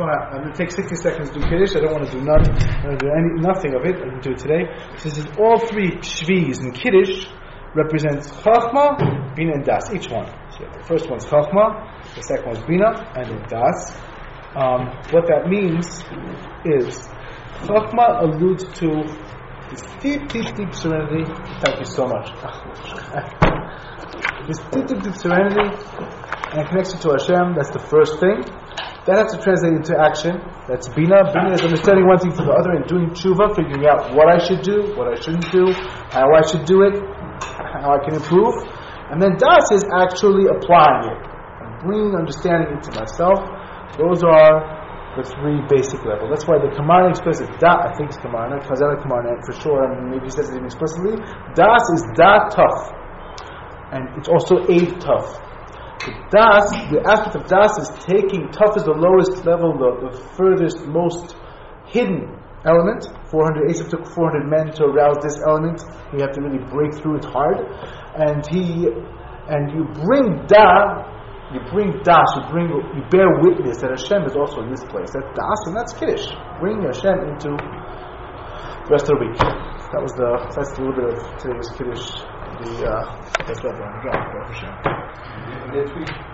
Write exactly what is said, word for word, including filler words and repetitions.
So I, I'm going to take sixty seconds to do Kiddush. I don't want to do none. I'm going to do any, nothing of it. I'm going to do it today. So this is all three shvis in Kiddush represents Chachma, Bina, and Das. Each one. So the first one's Chachma, the second one's Bina, and then Das. Um, what that means is Chachma alludes to this deep, deep, deep serenity. Thank you so much. This deep, deep, deep serenity and connection to Hashem. That's the first thing. That has to translate into action. That's Bina. Bina is understanding one thing to the other and doing tshuva, figuring out what I should do, what I shouldn't do, how I should do it, how I can improve. And then Das is actually applying it and bringing understanding into myself. Those are the three basic levels. That's why the Kamarna expresses Da, I think it's Kamarna, Chazal Kamarna for sure, and maybe he says it even explicitly. Das is Da tough. And it's also Aid tough. The Das, the aspect of Das is taking, tough is the lowest level, the, the furthest, most hidden element. four hundred, Asaph took four hundred men to arouse this element. You have to really break through it hard. And he, and you bring Da, you bring Das, you bring, you bear witness that Hashem is also in this place. That's Das and that's Kiddush. Bring Hashem into the rest of the week. That was the, that's a little bit of today's Kiddush. The, uh, that's what I'm going to go for Hashem. Next week.